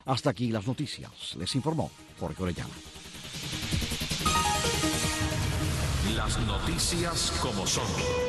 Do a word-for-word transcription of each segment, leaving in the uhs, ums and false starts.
Hasta aquí las noticias. Les informó Jorge Orellana. Las noticias como son.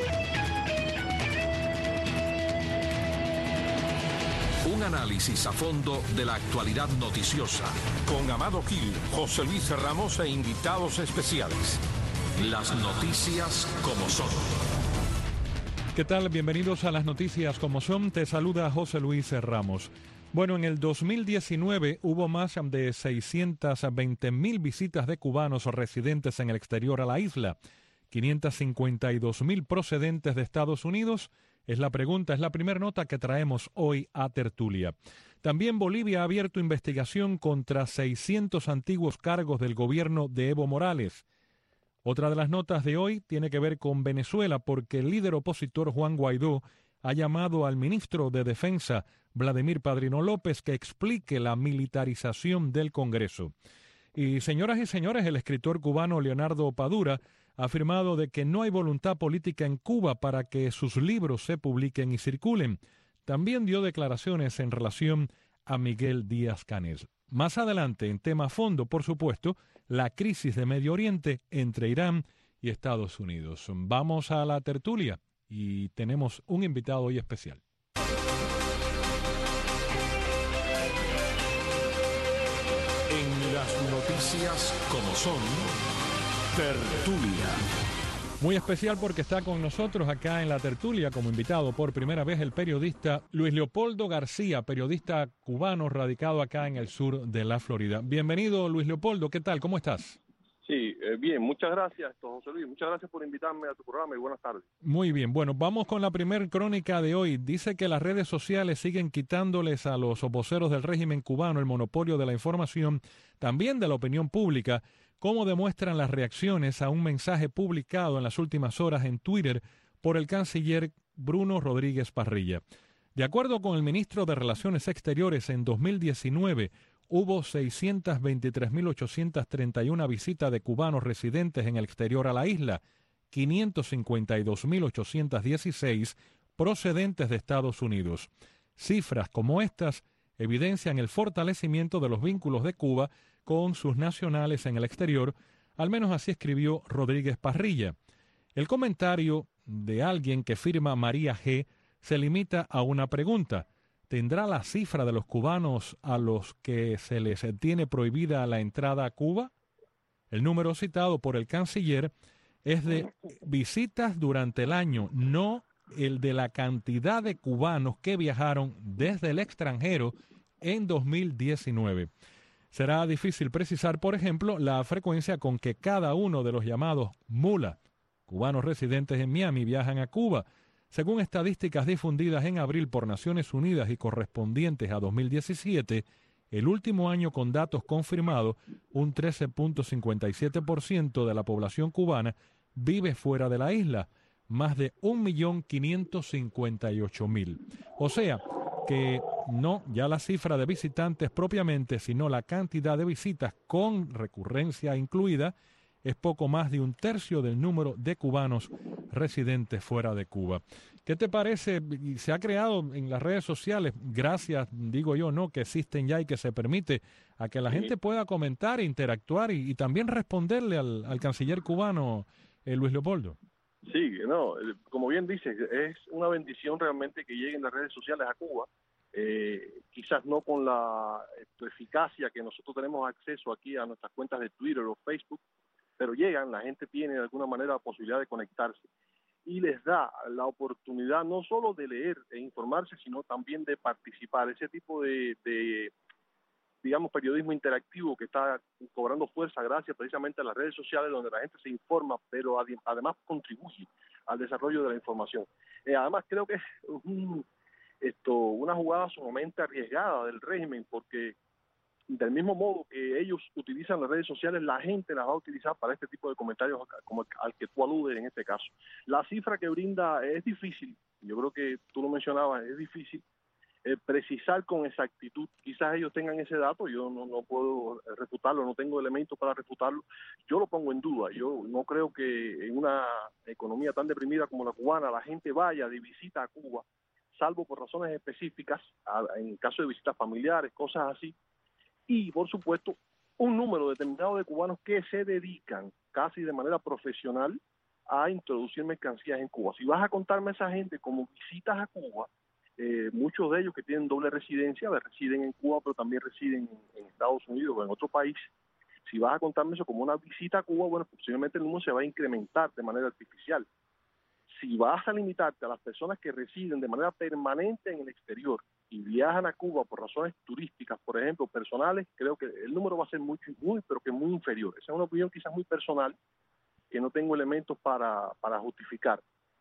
Un análisis a fondo de la actualidad noticiosa. Con Amado Gil, José Luis Ramos e invitados especiales. Las noticias como son. ¿Qué tal? Bienvenidos a las noticias como son. Te saluda José Luis Ramos. Bueno, en el dos mil diecinueve hubo más de seiscientas veinte mil visitas de cubanos residentes en el exterior a la isla. quinientas cincuenta y dos mil procedentes de Estados Unidos. Es la pregunta, es la primera nota que traemos hoy a tertulia. También Bolivia ha abierto investigación contra seiscientos antiguos cargos del gobierno de Evo Morales. Otra de las notas de hoy tiene que ver con Venezuela porque el líder opositor Juan Guaidó ha llamado al ministro de Defensa, Vladimir Padrino López, que explique la militarización del Congreso. Y señoras y señores, el escritor cubano Leonardo Padura ha afirmado de que no hay voluntad política en Cuba para que sus libros se publiquen y circulen. También dio declaraciones en relación a Miguel Díaz-Canel. Más adelante, en tema fondo, por supuesto, la crisis de Medio Oriente entre Irán y Estados Unidos. Vamos a la tertulia y tenemos un invitado hoy especial. En las noticias como son, tertulia. Muy especial porque está con nosotros acá en la tertulia como invitado por primera vez el periodista Luis Leopoldo García, periodista cubano radicado acá en el sur de la Florida. Bienvenido, Luis Leopoldo, ¿qué tal? ¿Cómo estás? Sí, eh, bien, muchas gracias, José Luis, muchas gracias por invitarme a tu programa y buenas tardes. Muy bien, bueno, vamos con la primer crónica de hoy. Dice que las redes sociales siguen quitándoles a los voceros del régimen cubano el monopolio de la información, también de la opinión pública, como demuestran las reacciones a un mensaje publicado en las últimas horas en Twitter por el canciller Bruno Rodríguez Parrilla. De acuerdo con el ministro de Relaciones Exteriores, en dos mil diecinueve hubo seiscientas veintitrés mil ochocientas treinta y una visitas de cubanos residentes en el exterior a la isla, quinientas cincuenta y dos mil ochocientas dieciséis procedentes de Estados Unidos. Cifras como estas evidencian el fortalecimiento de los vínculos de Cuba con sus nacionales en el exterior, al menos así escribió Rodríguez Parrilla. El comentario de alguien que firma María G. se limita a una pregunta. ¿Tendrá la cifra de los cubanos a los que se les tiene prohibida la entrada a Cuba? El número citado por el canciller es de visitas durante el año, no el de la cantidad de cubanos que viajaron desde el extranjero en dos mil diecinueve. Será difícil precisar, por ejemplo, la frecuencia con que cada uno de los llamados mula, cubanos residentes en Miami, viajan a Cuba. Según estadísticas difundidas en abril por Naciones Unidas y correspondientes a dos mil diecisiete, el último año con datos confirmados, un trece punto cincuenta y siete por ciento de la población cubana vive fuera de la isla, más de un millón quinientos cincuenta y ocho mil. O sea, que no ya la cifra de visitantes propiamente, sino la cantidad de visitas con recurrencia incluida, es poco más de un tercio del número de cubanos residentes fuera de Cuba. ¿Qué te parece? Se ha creado en las redes sociales, gracias, digo yo, no, que existen ya y que se permite a que la sí. gente pueda comentar, interactuar y, y también responderle al, al canciller cubano, eh, Luis Leopoldo. Sí, no, como bien dices, es una bendición realmente que lleguen las redes sociales a Cuba, eh, quizás no con la eficacia que nosotros tenemos acceso aquí a nuestras cuentas de Twitter o Facebook, pero llegan, la gente tiene de alguna manera la posibilidad de conectarse y les da la oportunidad no solo de leer e informarse, sino también de participar. Ese tipo de, de digamos, periodismo interactivo que está cobrando fuerza gracias precisamente a las redes sociales donde la gente se informa, pero ad, además contribuye al desarrollo de la información. Eh, además creo que es un, esto, una jugada sumamente arriesgada del régimen, porque del mismo modo que ellos utilizan las redes sociales, la gente las va a utilizar para este tipo de comentarios como al que tú aludes en este caso. La cifra que brinda es difícil, yo creo que tú lo mencionabas, es difícil eh, precisar con exactitud. Quizás ellos tengan ese dato, yo no, no puedo refutarlo, no tengo elementos para refutarlo, yo lo pongo en duda. Yo no creo que en una economía tan deprimida como la cubana la gente vaya de visita a Cuba, salvo por razones específicas, a, en caso de visitas familiares, cosas así, y, por supuesto, un número determinado de cubanos que se dedican casi de manera profesional a introducir mercancías en Cuba. Si vas a contarme a esa gente como visitas a Cuba, eh, muchos de ellos que tienen doble residencia, residen en Cuba, pero también residen en, en Estados Unidos o en otro país, si vas a contarme eso como una visita a Cuba, bueno, posiblemente el número se va a incrementar de manera artificial. Si vas a limitarte a las personas que residen de manera permanente en el exterior y viajan a Cuba por razones turísticas, por ejemplo, personales, creo que el número va a ser muy, muy, pero que muy inferior. Esa es una opinión quizás muy personal, que no tengo elementos para, para justificar.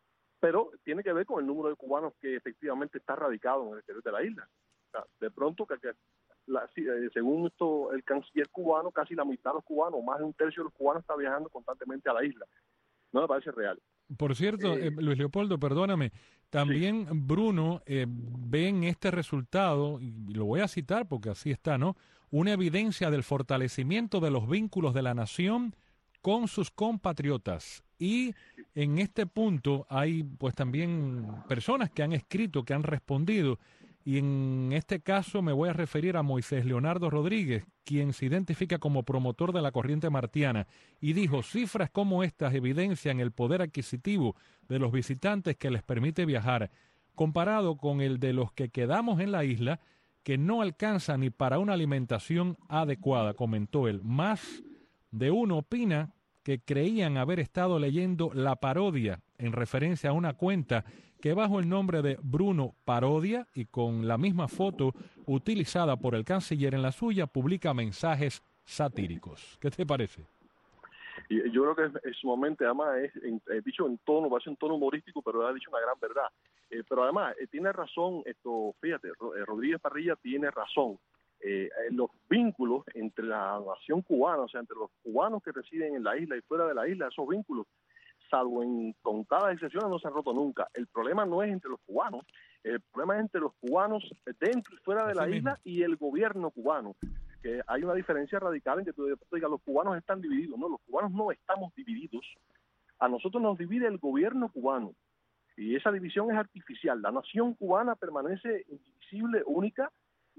Pero tiene que ver con el número de cubanos que efectivamente está radicado en el exterior de la isla. O sea, de pronto, que, que la, según esto, el canciller cubano, casi la mitad de los cubanos, más de un tercio de los cubanos está viajando constantemente a la isla. No me parece real. Por cierto, eh, eh, Luis Leopoldo, perdóname, también sí. Bruno eh, ve en este resultado, y lo voy a citar porque así está, ¿no? Una evidencia del fortalecimiento de los vínculos de la nación con sus compatriotas. Y en este punto hay pues también personas que han escrito, que han respondido, y en este caso me voy a referir a Moisés Leonardo Rodríguez, quien se identifica como promotor de la corriente martiana, y dijo: cifras como estas evidencian el poder adquisitivo de los visitantes que les permite viajar, comparado con el de los que quedamos en la isla, que no alcanza ni para una alimentación adecuada, comentó él. Más de uno opina que creían haber estado leyendo La Parodia, en referencia a una cuenta que bajo el nombre de Bruno Parodia y con la misma foto utilizada por el canciller en la suya, publica mensajes satíricos. ¿Qué te parece? Yo creo que es sumamente, además, es, es dicho en tono, va a ser un tono humorístico, pero ha dicho una gran verdad. Eh, pero además, eh, tiene razón, esto, fíjate, Rodríguez Parrilla tiene razón. Eh, los vínculos entre la nación cubana, o sea, entre los cubanos que residen en la isla y fuera de la isla, esos vínculos, salvo en contadas excepciones, no se han roto nunca. El problema no es entre los cubanos, el problema es entre los cubanos dentro y fuera de la isla y el gobierno cubano, que hay una diferencia radical en que tú digas los cubanos están divididos. No, los cubanos no estamos divididos. A nosotros nos divide el gobierno cubano y esa división es artificial. La nación cubana permanece indivisible, única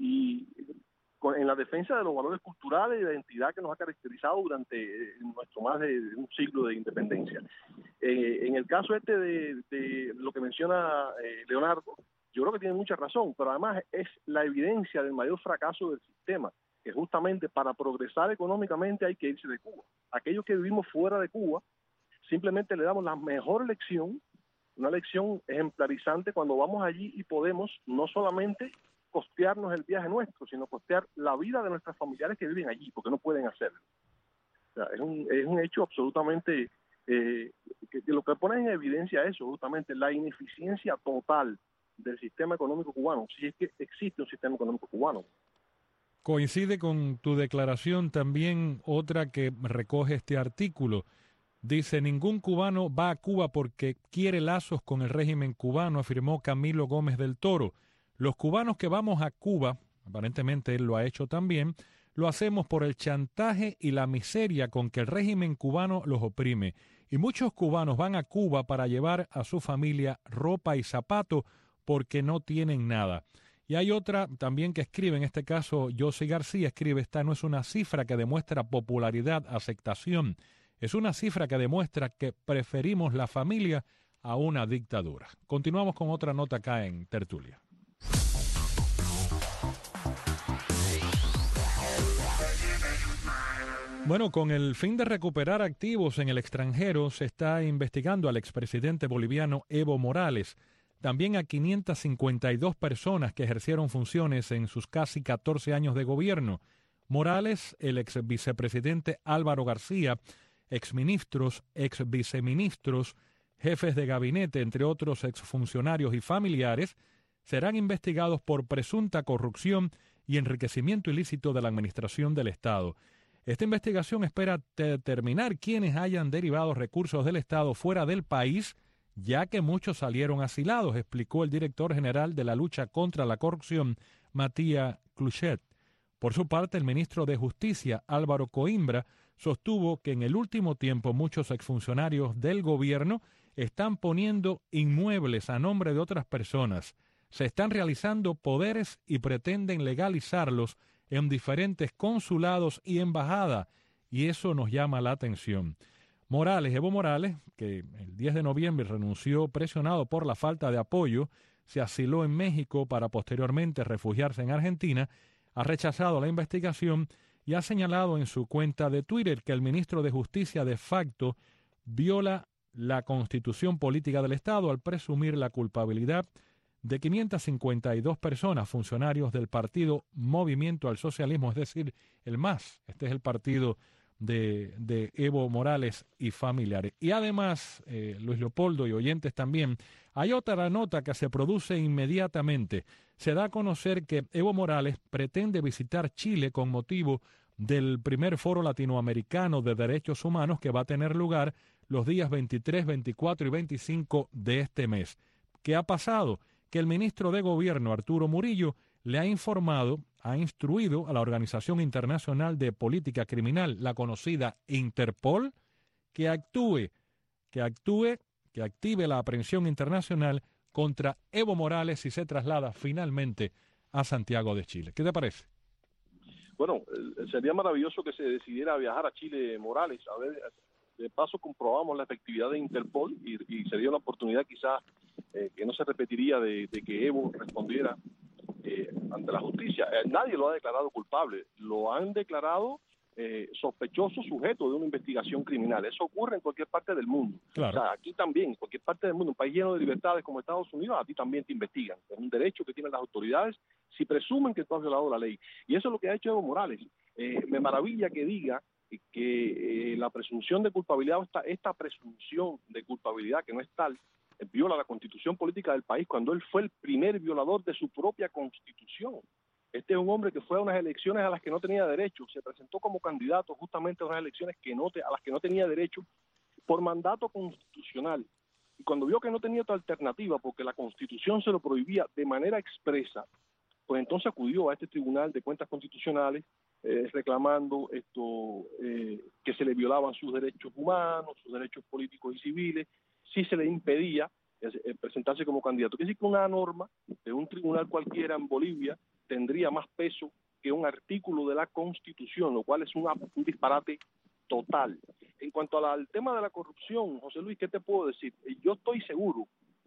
y en la defensa de los valores culturales y de identidad que nos ha caracterizado durante nuestro más de un siglo de independencia. Eh, en el caso este de, de lo que menciona eh, Leonardo, yo creo que tiene mucha razón, pero además es la evidencia del mayor fracaso del sistema, que justamente para progresar económicamente hay que irse de Cuba. Aquellos que vivimos fuera de Cuba, simplemente le damos la mejor lección, una lección ejemplarizante cuando vamos allí y podemos no solamente costearnos el viaje nuestro, sino costear la vida de nuestros familiares que viven allí, porque no pueden hacerlo. O sea, es un, es un hecho absolutamente, eh, que, que lo que pone en evidencia eso, justamente la ineficiencia total del sistema económico cubano, si es que existe un sistema económico cubano. Coincide con tu declaración también otra que recoge este artículo. Dice: ningún cubano va a Cuba porque quiere lazos con el régimen cubano, afirmó Camilo Gómez del Toro. Los cubanos que vamos a Cuba, aparentemente él lo ha hecho también, lo hacemos por el chantaje y la miseria con que el régimen cubano los oprime. Y muchos cubanos van a Cuba para llevar a su familia ropa y zapatos porque no tienen nada. Y hay otra también que escribe, en este caso José García escribe: esta no es una cifra que demuestra popularidad, aceptación. Es una cifra que demuestra que preferimos la familia a una dictadura. Continuamos con otra nota acá en Tertulia. Bueno, con el fin de recuperar activos en el extranjero, se está investigando al expresidente boliviano Evo Morales, también a quinientas cincuenta y dos personas que ejercieron funciones en sus casi catorce años de gobierno. Morales, el ex vicepresidente Álvaro García, exministros, ex viceministros, jefes de gabinete, entre otros exfuncionarios y familiares, serán investigados por presunta corrupción y enriquecimiento ilícito de la administración del Estado. Esta investigación espera determinar quiénes hayan derivado recursos del Estado fuera del país, ya que muchos salieron asilados, explicó el director general de la lucha contra la corrupción, Matías Cluchet. Por su parte, el ministro de Justicia, Álvaro Coimbra, sostuvo que en el último tiempo muchos exfuncionarios del gobierno están poniendo inmuebles a nombre de otras personas, se están realizando poderes y pretenden legalizarlos en diferentes consulados y embajadas, y eso nos llama la atención. Morales, Evo Morales, que el diez de noviembre renunció presionado por la falta de apoyo, se asiló en México para posteriormente refugiarse en Argentina, ha rechazado la investigación y ha señalado en su cuenta de Twitter que el ministro de Justicia de facto viola la Constitución Política del Estado al presumir la culpabilidad de quinientas cincuenta y dos personas, funcionarios del partido Movimiento al Socialismo, es decir, el M A S. Este es el partido de, de Evo Morales y familiares. Y además, eh, Luis Leopoldo y oyentes también, hay otra nota que se produce inmediatamente. Se da a conocer que Evo Morales pretende visitar Chile con motivo del primer foro latinoamericano de derechos humanos que va a tener lugar los días veintitrés, veinticuatro y veinticinco de este mes. ¿Qué ha pasado? Que el ministro de Gobierno, Arturo Murillo, le ha informado, ha instruido a la Organización Internacional de Política Criminal, la conocida Interpol, que actúe, que actúe, que active la aprehensión internacional contra Evo Morales si se traslada finalmente a Santiago de Chile. ¿Qué te parece? Bueno, sería maravilloso que se decidiera viajar a Chile Morales. A ver, de paso comprobamos la efectividad de Interpol y, y sería una oportunidad quizás eh, que no se repetiría de, de que Evo respondiera eh, ante la justicia. Eh, nadie lo ha declarado culpable, lo han declarado eh, sospechoso sujeto de una investigación criminal. Eso ocurre en cualquier parte del mundo. Claro. O sea, aquí también, en cualquier parte del mundo, un país lleno de libertades como Estados Unidos, a ti también te investigan. Es un derecho que tienen las autoridades si presumen que tú has violado la ley. Y eso es lo que ha hecho Evo Morales. Eh, me maravilla que diga que eh, la presunción de culpabilidad, esta, esta presunción de culpabilidad que no es tal, eh, viola la Constitución política del país cuando él fue el primer violador de su propia Constitución. Este es un hombre que fue a unas elecciones a las que no tenía derecho, se presentó como candidato justamente a unas elecciones que no te, a las que no tenía derecho por mandato constitucional. Y cuando vio que no tenía otra alternativa porque la Constitución se lo prohibía de manera expresa, pues entonces acudió a este Tribunal de Cuentas Constitucionales eh, reclamando esto eh, que se le violaban sus derechos humanos, sus derechos políticos y civiles, si se le impedía eh, presentarse como candidato. Quiere decir que una norma de un tribunal cualquiera en Bolivia tendría más peso que un artículo de la Constitución, lo cual es una, un disparate total. En cuanto a la, al tema de la corrupción, José Luis, ¿qué te puedo decir? Yo estoy seguro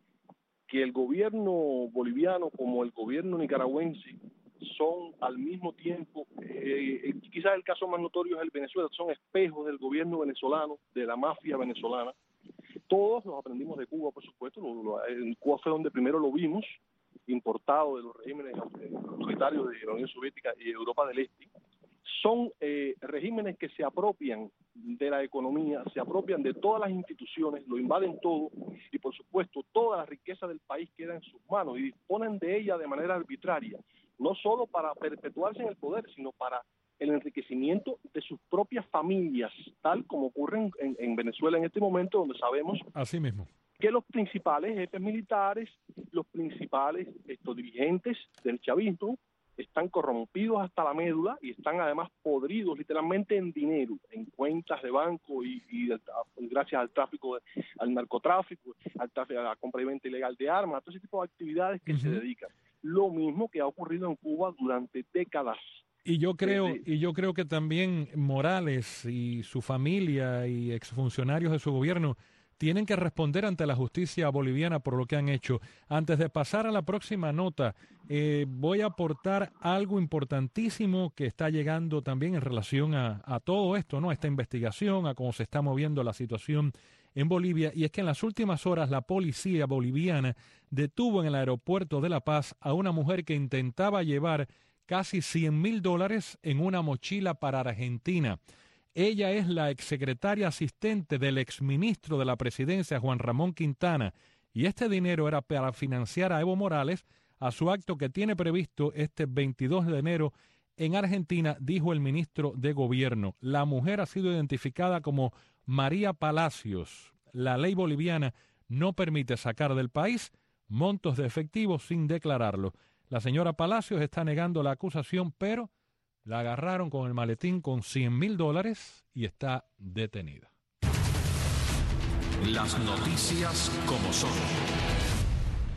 que el gobierno boliviano como el gobierno nicaragüense son al mismo tiempo, eh, quizás el caso más notorio es el Venezuela, son espejos del gobierno venezolano, de la mafia venezolana. Todos nos aprendimos de Cuba, por supuesto, lo, lo, en Cuba fue donde primero lo vimos, importado de los regímenes autoritarios de la Unión Soviética y Europa del Este. Son eh, regímenes que se apropian de la economía, se apropian de todas las instituciones, lo invaden todo y por supuesto toda la riqueza del país queda en sus manos y disponen de ella de manera arbitraria, no solo para perpetuarse en el poder, sino para el enriquecimiento de sus propias familias, tal como ocurre en, en, en Venezuela en este momento, donde sabemos así mismo que los principales jefes militares, los principales estos dirigentes del chavismo, están corrompidos hasta la médula y están además podridos literalmente en dinero, en cuentas de banco y, y de, gracias al tráfico, de, al narcotráfico, al tráfico, a la compra y venta ilegal de armas, a todo ese tipo de actividades que uh-huh. se dedican. Lo mismo que ha ocurrido en Cuba durante décadas. Y yo creo, Desde, y yo creo que también Morales y su familia y exfuncionarios de su gobierno tienen que responder ante la justicia boliviana por lo que han hecho. Antes de pasar a la próxima nota, eh, voy a aportar algo importantísimo que está llegando también en relación a, a todo esto, ¿no? A esta investigación, a cómo se está moviendo la situación en Bolivia, y es que en las últimas horas la policía boliviana detuvo en el aeropuerto de La Paz a una mujer que intentaba llevar casi cien mil dólares en una mochila para Argentina. Ella es la exsecretaria asistente del exministro de la presidencia, Juan Ramón Quintana, y este dinero era para financiar a Evo Morales a su acto que tiene previsto este veintidós de enero en Argentina, dijo el ministro de Gobierno. La mujer ha sido identificada como María Palacios. La ley boliviana no permite sacar del país montos de efectivo sin declararlo. La señora Palacios está negando la acusación, pero la agarraron con el maletín con cien mil dólares y está detenida. Las noticias como son.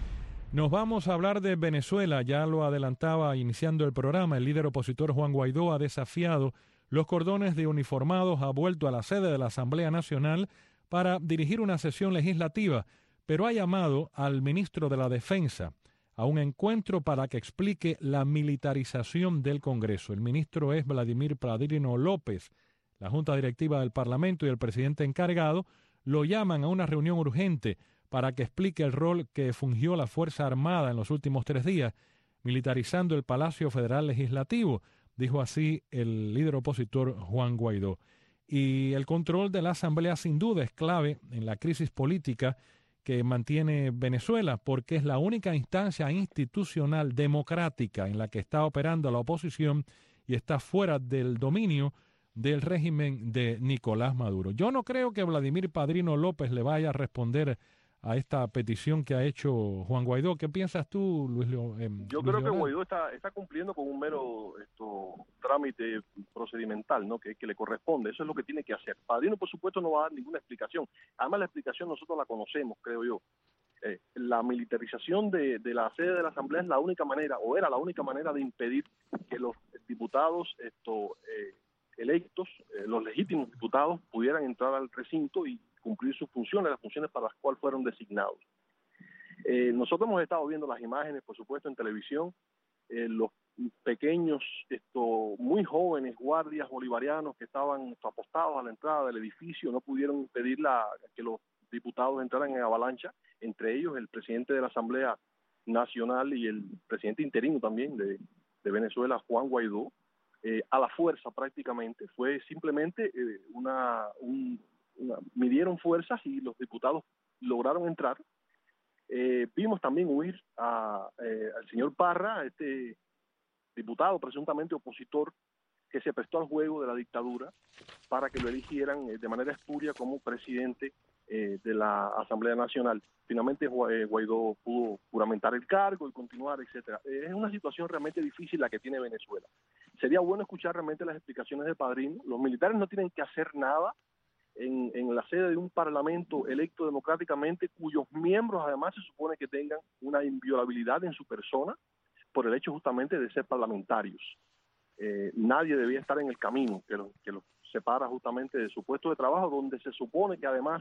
Nos vamos a hablar de Venezuela. Ya lo adelantaba iniciando el programa. El líder opositor Juan Guaidó ha desafiado los cordones de uniformados, ha vuelto a la sede de la Asamblea Nacional para dirigir una sesión legislativa, pero ha llamado al ministro de la Defensa a un encuentro para que explique la militarización del Congreso. El ministro es Vladimir Padrino López. La Junta Directiva del Parlamento y el presidente encargado lo llaman a una reunión urgente para que explique el rol que fungió la Fuerza Armada en los últimos tres días, militarizando el Palacio Federal Legislativo, dijo así el líder opositor Juan Guaidó. Y el control de la Asamblea sin duda es clave en la crisis política que mantiene Venezuela, porque es la única instancia institucional democrática en la que está operando la oposición y está fuera del dominio del régimen de Nicolás Maduro. Yo no creo que Vladimir Padrino López le vaya a responder a esta petición que ha hecho Juan Guaidó. ¿Qué piensas tú, Luis Leonardo? Eh, Yo Luis creo que Leonardo? Guaidó está está cumpliendo con un mero esto trámite procedimental, ¿no? Que, que le corresponde. Eso es lo que tiene que hacer. Padrino, por supuesto, no va a dar ninguna explicación. Además, la explicación nosotros la conocemos, creo yo. Eh, la militarización de, de la sede de la Asamblea es la única manera, o era la única manera de impedir que los diputados esto eh, electos, eh, los legítimos diputados, pudieran entrar al recinto y cumplir sus funciones, las funciones para las cuales fueron designados. Eh, nosotros hemos estado viendo las imágenes, por supuesto, en televisión, eh, los pequeños, esto, muy jóvenes guardias bolivarianos que estaban esto, apostados a la entrada del edificio, no pudieron impedir la, que los diputados entraran en avalancha, entre ellos el presidente de la Asamblea Nacional y el presidente interino también de, de Venezuela, Juan Guaidó, eh, a la fuerza prácticamente. Fue simplemente eh, una, un, una... midieron fuerzas y los diputados lograron entrar. Eh, vimos también huir a, eh, al señor Parra, este diputado presuntamente opositor que se prestó al juego de la dictadura para que lo eligieran eh, de manera espuria como presidente eh, de la Asamblea Nacional. Finalmente Guaidó pudo juramentar el cargo y continuar, etcétera. Eh, es una situación realmente difícil la que tiene Venezuela. Sería bueno escuchar realmente las explicaciones de Padrino. Los militares no tienen que hacer nada en, en la sede de un parlamento electo democráticamente, cuyos miembros además se supone que tengan una inviolabilidad en su persona por el hecho justamente de ser parlamentarios. Eh, nadie debía estar en el camino que los que los separa justamente de su puesto de trabajo, donde se supone que además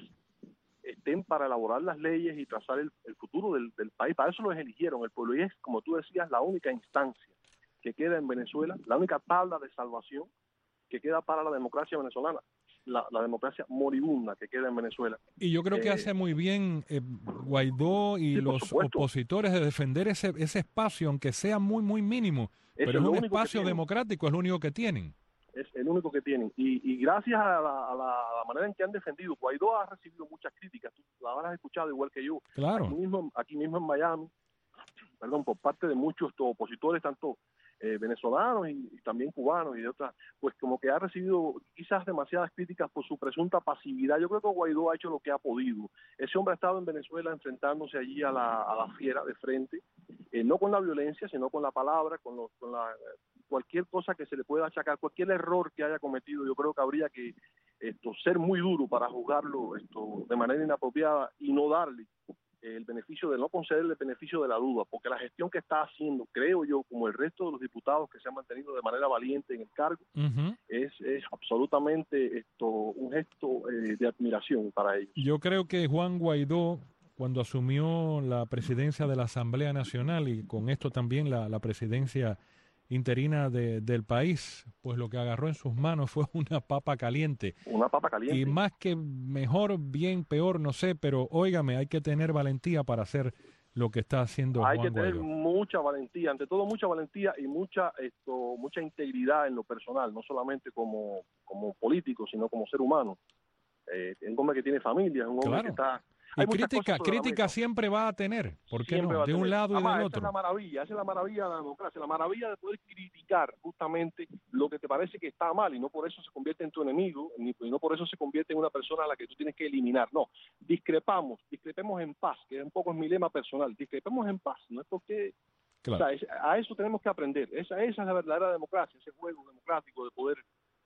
estén para elaborar las leyes y trazar el, el futuro del, del país. Para eso los eligieron el pueblo y es, como tú decías, la única instancia que queda en Venezuela, la única tabla de salvación que queda para la democracia venezolana, la, la democracia moribunda que queda en Venezuela. Y yo creo que eh, hace muy bien eh, Guaidó y sí, los opositores de defender ese, ese espacio, aunque sea muy, muy mínimo, pero es, es un espacio democrático, es lo único que tienen. Es el único que tienen. Y, y gracias a la, a, la, a la manera en que han defendido, Guaidó ha recibido muchas críticas, tú la habrás escuchado igual que yo. Claro. Aquí mismo, aquí mismo en Miami, perdón, por parte de muchos opositores, tanto eh, venezolanos y, y también cubanos y de otras, pues como que ha recibido quizás demasiadas críticas por su presunta pasividad. Yo creo que Guaidó ha hecho lo que ha podido. Ese hombre ha estado en Venezuela enfrentándose allí a la, a la fiera de frente, eh, no con la violencia, sino con la palabra, con, los, con la... cualquier cosa que se le pueda achacar, cualquier error que haya cometido, yo creo que habría que esto ser muy duro para juzgarlo esto de manera inapropiada y no darle el beneficio de no concederle el beneficio de la duda, porque la gestión que está haciendo, creo yo, como el resto de los diputados que se han mantenido de manera valiente en el cargo, uh-huh. es, es absolutamente esto un gesto eh, de admiración para ellos. Yo creo que Juan Guaidó, cuando asumió la presidencia de la Asamblea Nacional y con esto también la, la presidencia interina de, del país, pues lo que agarró en sus manos fue una papa caliente. Una papa caliente. Y más que mejor, bien, peor, no sé, pero óigame, hay que tener valentía para hacer lo que está haciendo hay Juan que tener Guaidó. Mucha valentía, ante todo mucha valentía y mucha esto mucha integridad en lo personal, no solamente como, como político, sino como ser humano. Eh, es un hombre que tiene familia, es un hombre claro. que está... Y crítica, crítica siempre va a tener, ¿por qué no? De un lado y del otro. Esa es la maravilla, esa es la maravilla de la democracia, la maravilla de poder criticar justamente lo que te parece que está mal y no por eso se convierte en tu enemigo, ni y no por eso se convierte en una persona a la que tú tienes que eliminar. No, discrepamos, discrepemos en paz, que un poco es mi lema personal, discrepemos en paz, no es porque... Claro. O sea, es, a eso tenemos que aprender, esa, esa es la verdadera democracia, ese juego democrático de poder.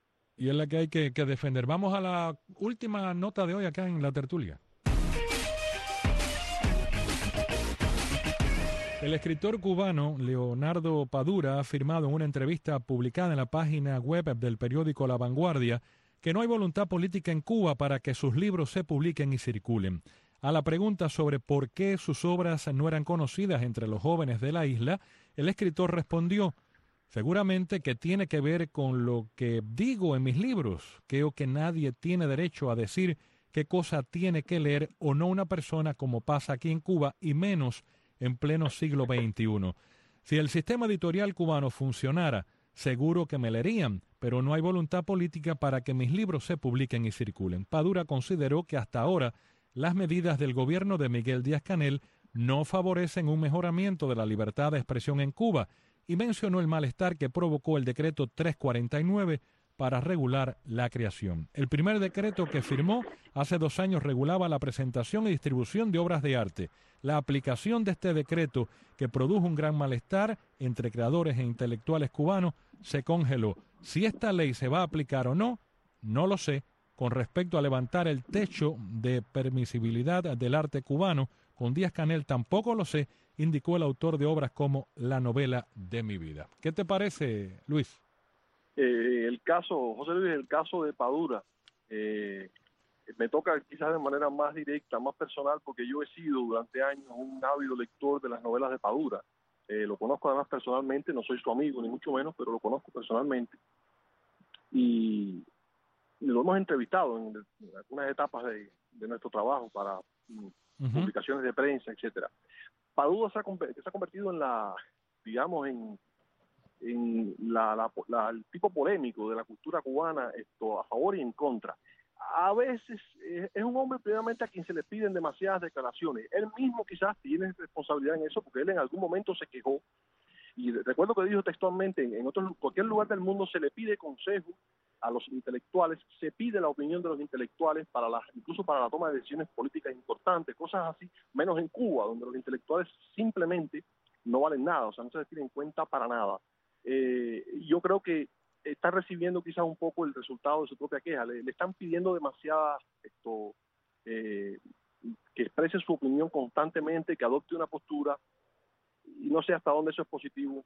Y es la que hay que, que defender. Vamos a la última nota de hoy acá en la tertulia. El escritor cubano Leonardo Padura ha afirmado en una entrevista publicada en la página web del periódico La Vanguardia que no hay voluntad política en Cuba para que sus libros se publiquen y circulen. A la pregunta sobre por qué sus obras no eran conocidas entre los jóvenes de la isla, el escritor respondió: seguramente que tiene que ver con lo que digo en mis libros. Creo que nadie tiene derecho a decir qué cosa tiene que leer o no una persona, como pasa aquí en Cuba, y menos en pleno siglo veintiuno. Si el sistema editorial cubano funcionara, seguro que me leerían, pero no hay voluntad política para que mis libros se publiquen y circulen. Padura consideró que hasta ahora las medidas del gobierno de Miguel Díaz-Canel no favorecen un mejoramiento de la libertad de expresión en Cuba y mencionó el malestar que provocó el decreto trescientos cuarenta y nueve para regular la creación. El primer decreto que firmó hace dos años regulaba la presentación y distribución de obras de arte. La aplicación de este decreto, que produjo un gran malestar entre creadores e intelectuales cubanos, se congeló. Si esta ley se va a aplicar o no, no lo sé. Con respecto a levantar el techo de permisibilidad del arte cubano, con Díaz-Canel tampoco lo sé, indicó el autor de obras como La novela de mi vida. ¿Qué te parece, Luis? Eh, el caso, José Luis, el caso de Padura, eh, me toca quizás de manera más directa, más personal, porque yo he sido durante años un ávido lector de las novelas de Padura. Eh, lo conozco además personalmente, no soy su amigo ni mucho menos, pero lo conozco personalmente. Y, y lo hemos entrevistado en, en algunas etapas de, de nuestro trabajo para um, uh-huh. publicaciones de prensa, etcétera. Padura se ha, se ha convertido en la, digamos, en en la, la, la, el tipo polémico de la cultura cubana, esto a favor y en contra. A veces eh, es un hombre primeramente a quien se le piden demasiadas declaraciones. Él mismo quizás tiene responsabilidad en eso, porque él en algún momento se quejó, y recuerdo que dijo textualmente, en otro, cualquier lugar del mundo se le pide consejo a los intelectuales, se pide la opinión de los intelectuales para las, incluso para la toma de decisiones políticas importantes, cosas así, menos en Cuba, donde los intelectuales simplemente no valen nada, o sea, no se les tiene en cuenta para nada. Eh, yo creo que está recibiendo quizás un poco el resultado de su propia queja. Le, le están pidiendo demasiadas, esto, eh, que exprese su opinión constantemente, que adopte una postura, y no sé hasta dónde eso es positivo.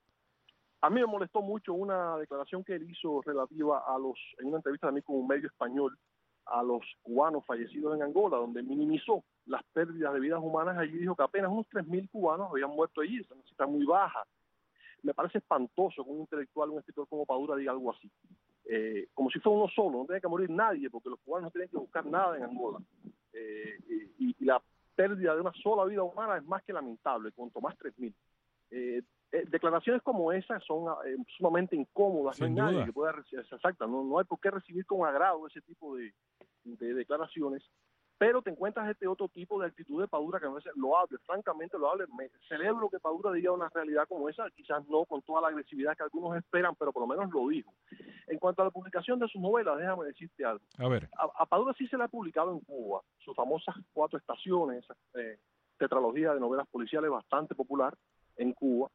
A mí me molestó mucho una declaración que él hizo relativa a los, en una entrevista también con un medio español, a los cubanos fallecidos en Angola, donde minimizó las pérdidas de vidas humanas. Allí dijo que apenas unos tres mil cubanos habían muerto allí, esa cifra muy baja. Me parece espantoso que un intelectual, un escritor como Padura diga algo así. Eh, como si fuera uno solo, no tiene que morir nadie, porque los cubanos no tienen que buscar nada en Angola. Eh, y, y la pérdida de una sola vida humana es más que lamentable, cuanto más tres mil. Eh, eh, declaraciones como esas son eh, sumamente incómodas, Sin no hay duda. nadie que pueda recibir, exacta, no, no hay por qué recibir con agrado ese tipo de, de declaraciones. Pero te encuentras este otro tipo de actitud de Padura que a veces lo hable, francamente lo hable. Me celebro que Padura diga una realidad como esa, quizás no con toda la agresividad que algunos esperan, pero por lo menos lo dijo. En cuanto a la publicación de sus novelas, déjame decirte algo. A ver. A, a Padura sí se le ha publicado en Cuba, sus famosas Cuatro Estaciones, esa eh, tetralogía de novelas policiales bastante popular en Cuba.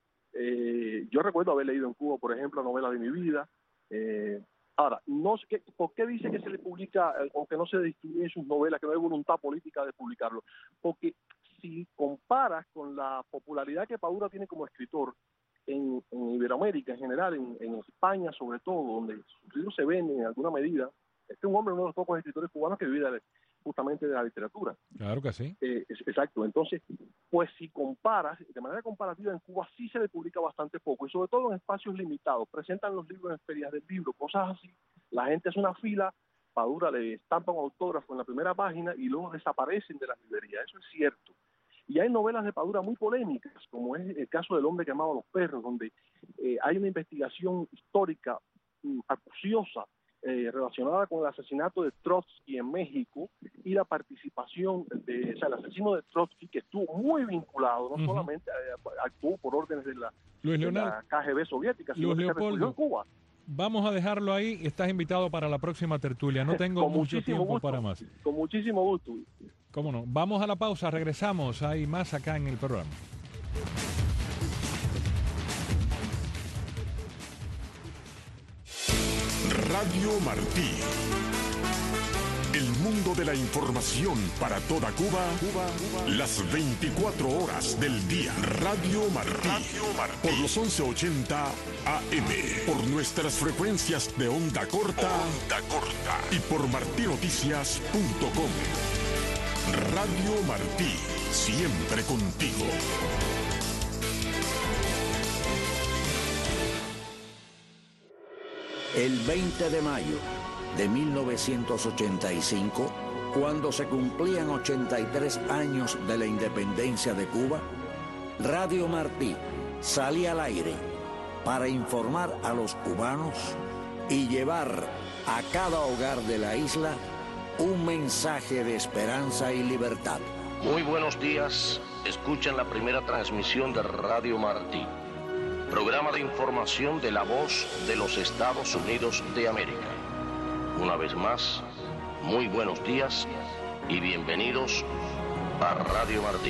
Eh, yo recuerdo haber leído en Cuba, por ejemplo, La novela de mi vida. Eh, Ahora, no sé qué, ¿por qué dice que se le publica, eh, o que no se distribuyen sus novelas, que no hay voluntad política de publicarlo? Porque si comparas con la popularidad que Padura tiene como escritor en, en Iberoamérica en general, en, en España sobre todo, donde sus libros se venden en alguna medida, este es un hombre, uno de los pocos escritores cubanos que vive de, justamente de la literatura. Claro que sí. Eh, es, exacto, entonces, pues si comparas, de manera comparativa en Cuba sí se le publica bastante poco, y sobre todo en espacios limitados, presentan los libros en ferias del libro, cosas así, la gente hace una fila, Padura le estampa un autógrafo en la primera página y luego desaparecen de las librerías, eso es cierto. Y hay novelas de Padura muy polémicas, como es el caso del hombre que amaba a los perros, donde eh, hay una investigación histórica um, acuciosa, Eh, relacionada con el asesinato de Trotsky en México y la participación de, o sea, el asesino de Trotsky, que estuvo muy vinculado, no uh-huh. solamente eh, actuó por órdenes de la, Luis de Leonardo, la K G B soviética, sino Luis que se refugió en Cuba. Vamos a dejarlo ahí, estás invitado para la próxima tertulia, no tengo mucho tiempo gusto, para más. Con muchísimo gusto. ¿Cómo no? Vamos a la pausa, regresamos, hay más acá en el programa. Radio Martí, El mundo de la información para toda Cuba, Cuba, Cuba. Las veinticuatro horas del día. Radio Martí. Radio Martí. Por los once ochenta A M. Por nuestras frecuencias de onda corta. Onda corta. Y por martí noticias punto com. Radio Martí. Siempre contigo. El veinte de mayo de mil novecientos ochenta y cinco, cuando se cumplían ochenta y tres años de la independencia de Cuba, Radio Martí salía al aire para informar a los cubanos y llevar a cada hogar de la isla un mensaje de esperanza y libertad. Muy buenos días, escuchan la primera transmisión de Radio Martí, programa de información de la voz de los Estados Unidos de América. Una vez más, muy buenos días y bienvenidos a Radio Martí.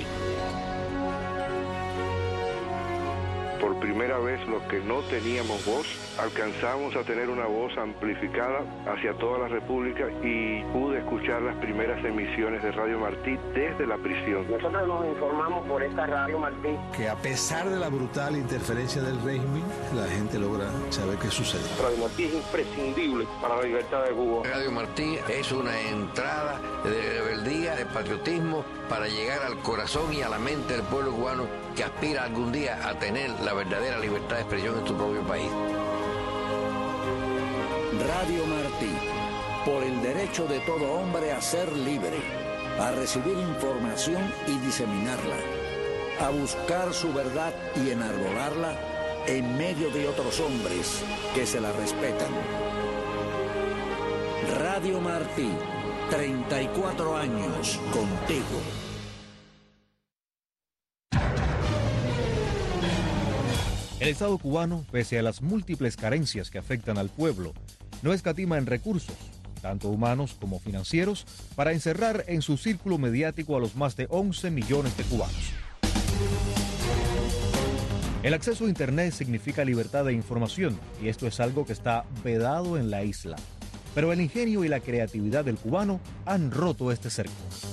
Por primera vez, los que no teníamos voz, alcanzamos a tener una voz amplificada hacia toda la República y pude escuchar las primeras emisiones de Radio Martí desde la prisión. Nosotros nos informamos por esta Radio Martí. Que a pesar de la brutal interferencia del régimen, la gente logra saber qué sucede. Radio Martí es imprescindible para la libertad de Cuba. Radio Martí es una entrada de rebeldía, de patriotismo, para llegar al corazón y a la mente del pueblo cubano que aspira algún día a tener la verdadera libertad de expresión en su propio país. Radio Martí, por el derecho de todo hombre a ser libre, a recibir información y diseminarla, a buscar su verdad y enarbolarla en medio de otros hombres que se la respetan. Radio Martí, treinta y cuatro años contigo. El Estado cubano, pese a las múltiples carencias que afectan al pueblo, no escatima en recursos, tanto humanos como financieros, para encerrar en su círculo mediático a los más de once millones de cubanos. El acceso a Internet significa libertad de información, y esto es algo que está vedado en la isla. Pero el ingenio y la creatividad del cubano han roto este cerco.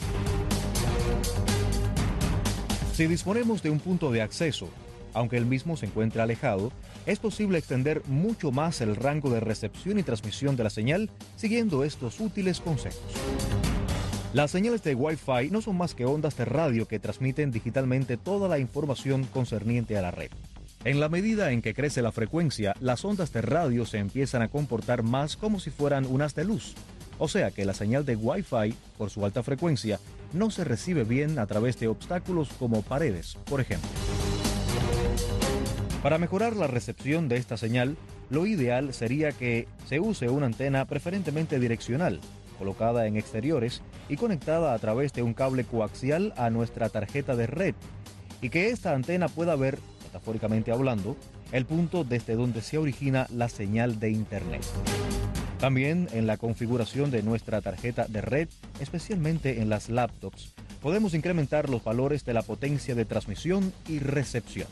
Si disponemos de un punto de acceso, aunque el mismo se encuentre alejado, es posible extender mucho más el rango de recepción y transmisión de la señal siguiendo estos útiles consejos. Las señales de Wi-Fi no son más que ondas de radio que transmiten digitalmente toda la información concerniente a la red. En la medida en que crece la frecuencia, las ondas de radio se empiezan a comportar más como si fueran un haz de luz. O sea que la señal de Wi-Fi, por su alta frecuencia, no se recibe bien a través de obstáculos como paredes, por ejemplo. Para mejorar la recepción de esta señal, lo ideal sería que se use una antena preferentemente direccional, colocada en exteriores y conectada a través de un cable coaxial a nuestra tarjeta de red, y que esta antena pueda ver, metafóricamente hablando, el punto desde donde se origina la señal de Internet. También en la configuración de nuestra tarjeta de red, especialmente en las laptops, podemos incrementar los valores de la potencia de transmisión y recepción.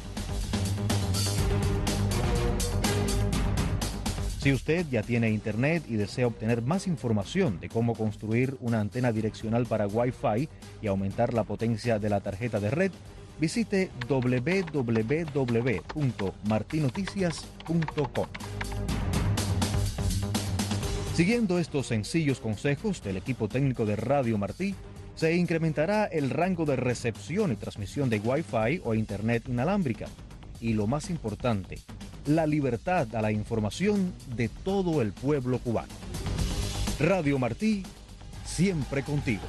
Si usted ya tiene Internet y desea obtener más información de cómo construir una antena direccional para Wi-Fi y aumentar la potencia de la tarjeta de red, visite doble u doble u doble u punto martí noticias punto com. Siguiendo estos sencillos consejos del equipo técnico de Radio Martí, se incrementará el rango de recepción y transmisión de Wi-Fi o Internet inalámbrica. Y lo más importante, la libertad a la información de todo el pueblo cubano. Radio Martí, siempre contigo.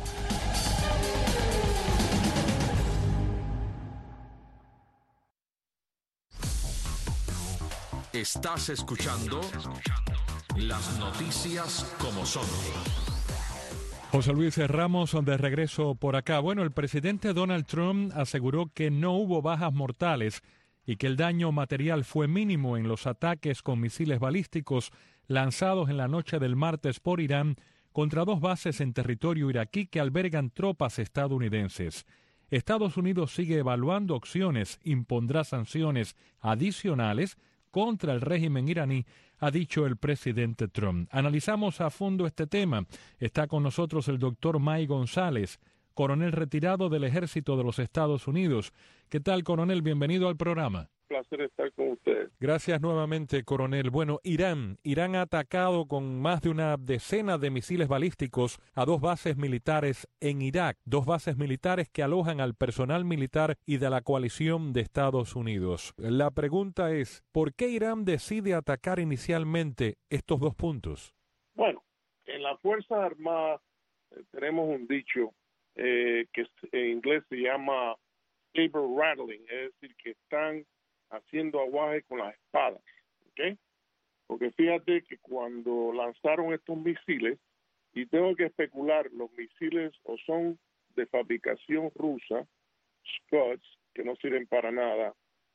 Estás escuchando las noticias como son. José Luis Ramos, de regreso por acá. Bueno, el presidente Donald Trump aseguró que no hubo bajas mortales y que el daño material fue mínimo en los ataques con misiles balísticos lanzados en la noche del martes por Irán contra dos bases en territorio iraquí que albergan tropas estadounidenses. Estados Unidos sigue evaluando opciones, impondrá sanciones adicionales contra el régimen iraní, ha dicho el presidente Trump. Analizamos a fondo este tema. Está con nosotros el doctor May González, coronel retirado del Ejército de los Estados Unidos. ¿Qué tal, coronel? Bienvenido al programa. Placer estar con ustedes. Gracias nuevamente, coronel. Bueno, Irán. Irán ha atacado con más de una decena de misiles balísticos a dos bases militares en Irak, dos bases militares que alojan al personal militar y de la coalición de Estados Unidos. La pregunta es, ¿por qué Irán decide atacar inicialmente estos dos puntos? Bueno, en las Fuerzas Armadas eh, tenemos un dicho eh, que en inglés se llama saber rattling, es decir, que están haciendo aguaje con las espadas, ¿ok? Porque fíjate que cuando lanzaron estos misiles, y tengo que especular, los misiles o son de fabricación rusa, Scuds, que no sirven para nada,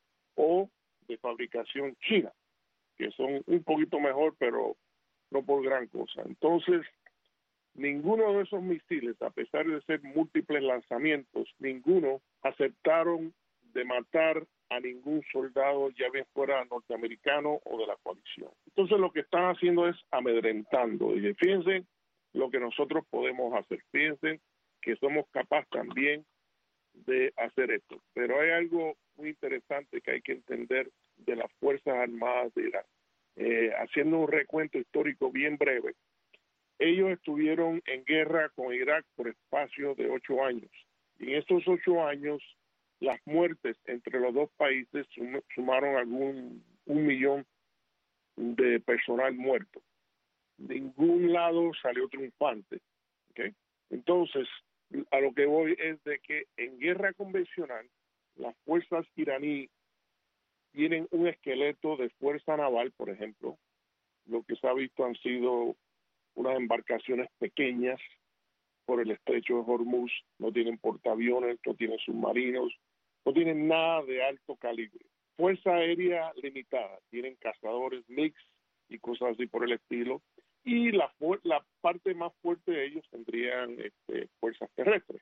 o de fabricación china, que son un poquito mejor, pero no por gran cosa. Entonces, ninguno de esos misiles, a pesar de ser múltiples lanzamientos, ninguno aceptaron de matar a ningún soldado, ya bien fuera norteamericano o de la coalición. Entonces lo que están haciendo es amedrentando. Y fíjense lo que nosotros podemos hacer. Fíjense que somos capaces también de hacer esto. Pero hay algo muy interesante que hay que entender de las Fuerzas Armadas de Irán. Eh, haciendo un recuento histórico bien breve, ellos estuvieron en guerra con Irak por espacio de ocho años. Y en estos ocho años, las muertes entre los dos países sum, sumaron algún un millón de personal muerto. Ningún lado salió triunfante. ¿Okay? Entonces, a lo que voy es de que en guerra convencional, las fuerzas iraníes tienen un esqueleto de fuerza naval, por ejemplo. Lo que se ha visto han sido unas embarcaciones pequeñas por el estrecho de Hormuz, no tienen portaaviones, no tienen submarinos, no tienen nada de alto calibre. Fuerza aérea limitada, tienen cazadores mix y cosas así por el estilo, y la, la parte más fuerte de ellos tendrían este, fuerzas terrestres.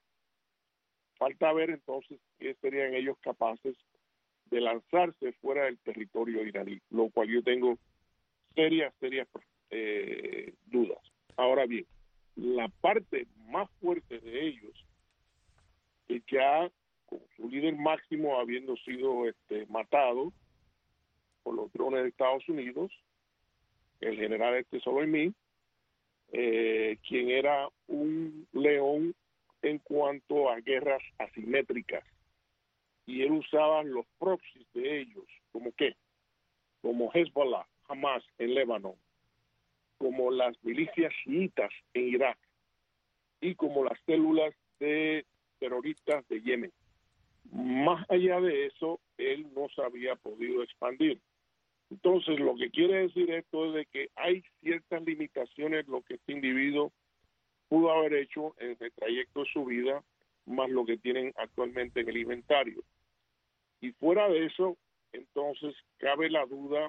Falta ver entonces qué serían ellos capaces de lanzarse fuera del territorio iraní, lo cual yo tengo serias, serias eh, dudas. Ahora bien, la parte más fuerte de ellos, y ya con su líder máximo habiendo sido este, matado por los drones de Estados Unidos, el general este Soleimani, eh, quien era un león en cuanto a guerras asimétricas, y él usaba los proxies de ellos, como qué, como Hezbollah, Hamas en Líbano, como las milicias chiitas en Irak y como las células de terroristas de Yemen. Más allá de eso, él no se había podido expandir. Entonces, lo que quiere decir esto es de que hay ciertas limitaciones lo que este individuo pudo haber hecho en el trayecto de su vida, más lo que tienen actualmente en el inventario. Y fuera de eso, entonces, cabe la duda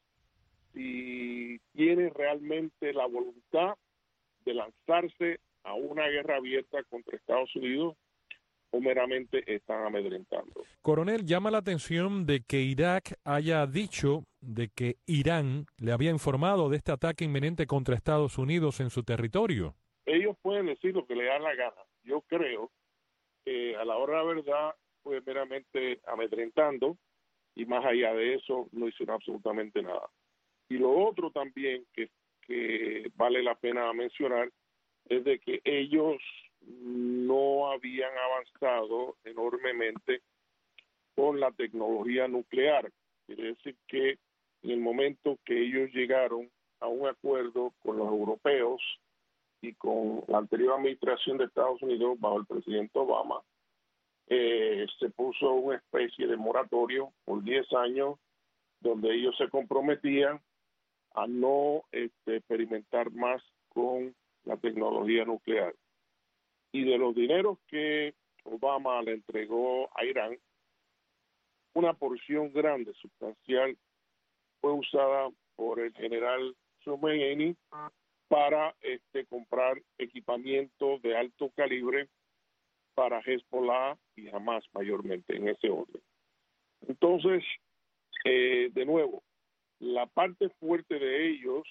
si tiene realmente la voluntad de lanzarse a una guerra abierta contra Estados Unidos o meramente están amedrentando. Coronel, llama la atención de que Irak haya dicho de que Irán le había informado de este ataque inminente contra Estados Unidos en su territorio. Ellos pueden decir lo que le da la gana. Yo creo que a la hora de la verdad fue meramente amedrentando y más allá de eso no hicieron absolutamente nada. Y lo otro también que, que vale la pena mencionar es de que ellos no habían avanzado enormemente con la tecnología nuclear. Quiere decir que en el momento que ellos llegaron a un acuerdo con los europeos y con la anterior administración de Estados Unidos bajo el presidente Obama, eh, se puso una especie de moratorio por diez años donde ellos se comprometían a no este, experimentar más con la tecnología nuclear. Y de los dineros que Obama le entregó a Irán, una porción grande, sustancial, fue usada por el general Soleimani para este, comprar equipamiento de alto calibre para Hezbollah y Hamas mayormente en ese orden. Entonces, eh, de nuevo, la parte fuerte de ellos,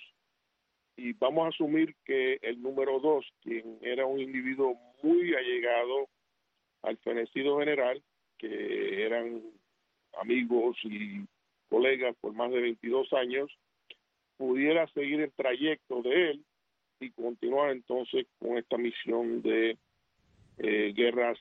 y vamos a asumir que el número dos, quien era un individuo muy allegado al fenecido general, que eran amigos y colegas por más de veintidós años, pudiera seguir el trayecto de él y continuar entonces con esta misión de eh, guerras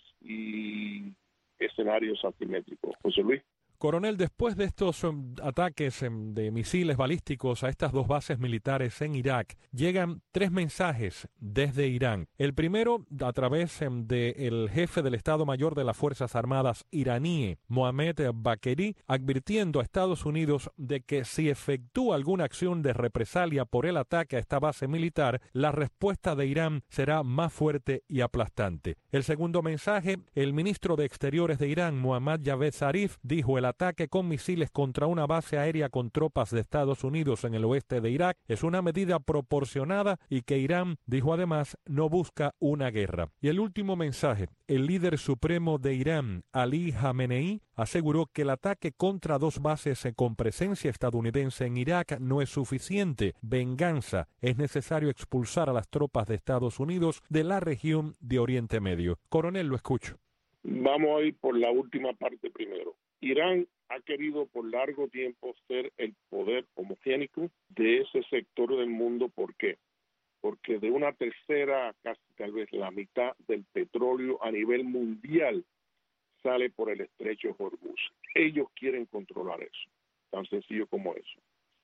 y escenarios asimétricos. José Luis. Coronel, después de estos um, ataques um, de misiles balísticos a estas dos bases militares en Irak, llegan tres mensajes desde Irán. El primero, a través um, del jefe del Estado Mayor de las Fuerzas Armadas iraní, Mohammad Bagheri, advirtiendo a Estados Unidos de que si efectúa alguna acción de represalia por el ataque a esta base militar, la respuesta de Irán será más fuerte y aplastante. El segundo mensaje, el ministro de Exteriores de Irán, Mohammad Javad Zarif, dijo: el ataque con misiles contra una base aérea con tropas de Estados Unidos en el oeste de Irak es una medida proporcionada y que Irán, dijo además, no busca una guerra. Y el último mensaje, el líder supremo de Irán, Ali Khamenei, aseguró que el ataque contra dos bases con presencia estadounidense en Irak no es suficiente. Venganza. Es necesario expulsar a las tropas de Estados Unidos de la región de Oriente Medio. Coronel, lo escucho. Vamos a ir por la última parte primero. Irán ha querido por largo tiempo ser el poder homogénico de ese sector del mundo. ¿Por qué? Porque de una tercera, casi tal vez la mitad del petróleo a nivel mundial sale por el estrecho Hormuz. Ellos quieren controlar eso, tan sencillo como eso.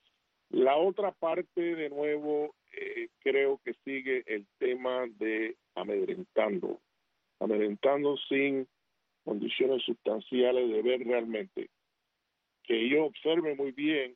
La otra parte, de nuevo, eh, creo que sigue el tema de amedrentando, amedrentando sin condiciones sustanciales de ver realmente que ellos observen muy bien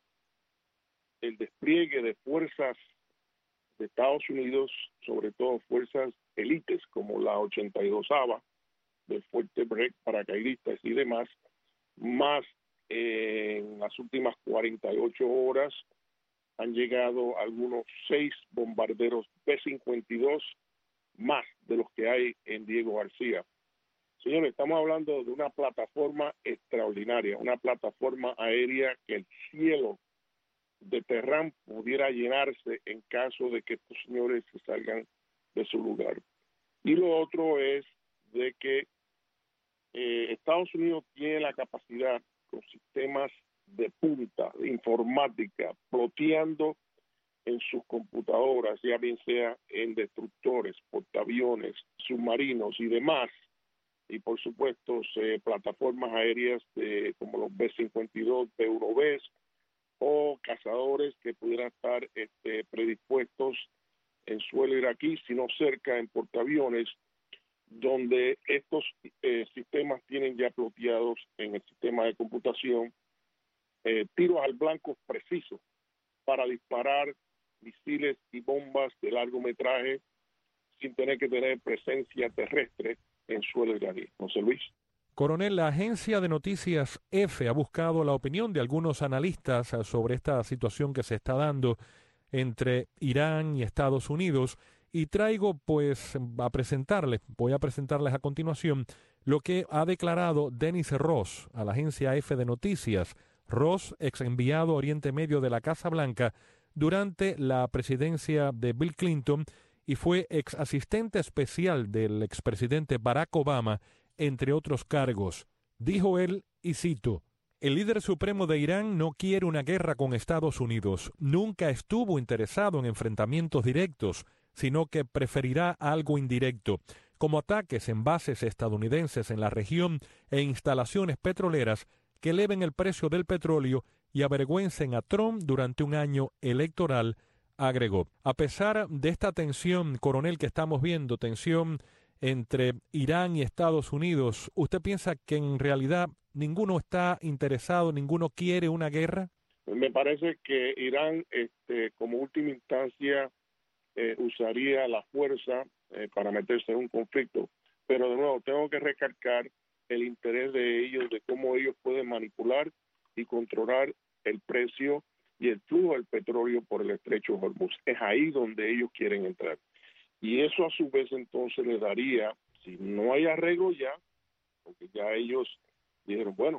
el despliegue de fuerzas de Estados Unidos, sobre todo fuerzas élites como la ochenta y dos del Fuerte Bragg, paracaidistas y demás, más eh, en las últimas cuarenta y ocho horas han llegado algunos seis bombarderos B cincuenta y dos más de los que hay en Diego García. Señores, estamos hablando de una plataforma extraordinaria, una plataforma aérea que el cielo de Teherán pudiera llenarse en caso de que estos señores se salgan de su lugar. Y lo otro es de que eh, Estados Unidos tiene la capacidad, con sistemas de punta, de informática, ploteando en sus computadoras, ya bien sea en destructores, portaaviones, submarinos y demás, y por supuesto eh, plataformas aéreas de, como los B cincuenta y dos, B uno B o cazadores que pudieran estar este, predispuestos en suelo iraquí, sino cerca en portaaviones, donde estos eh, sistemas tienen ya ploteados en el sistema de computación eh, tiros al blanco precisos para disparar misiles y bombas de largometraje sin tener que tener presencia terrestre en suelo iraní. José Luis. Coronel, la agencia de noticias EFE ha buscado la opinión de algunos analistas sobre esta situación que se está dando entre Irán y Estados Unidos y traigo pues a presentarles, voy a presentarles a continuación lo que ha declarado Dennis Ross a la agencia EFE de noticias. Ross, ex enviado a Oriente Medio de la Casa Blanca durante la presidencia de Bill Clinton y fue ex asistente especial del expresidente Barack Obama, entre otros cargos. Dijo él, y cito, el líder supremo de Irán no quiere una guerra con Estados Unidos, nunca estuvo interesado en enfrentamientos directos, sino que preferirá algo indirecto, como ataques en bases estadounidenses en la región e instalaciones petroleras que eleven el precio del petróleo y avergüencen a Trump durante un año electoral, agregó. A pesar de esta tensión, coronel, que estamos viendo, tensión entre Irán y Estados Unidos, ¿usted piensa que en realidad ninguno está interesado, ninguno quiere una guerra? Me parece que Irán, este, como última instancia, eh, usaría la fuerza eh, para meterse en un conflicto. Pero de nuevo, tengo que recalcar el interés de ellos, de cómo ellos pueden manipular y controlar el precio y el flujo del petróleo por el estrecho Hormuz. Es ahí donde ellos quieren entrar. Y eso a su vez entonces les daría, si no hay arreglo ya, porque ya ellos dijeron, bueno,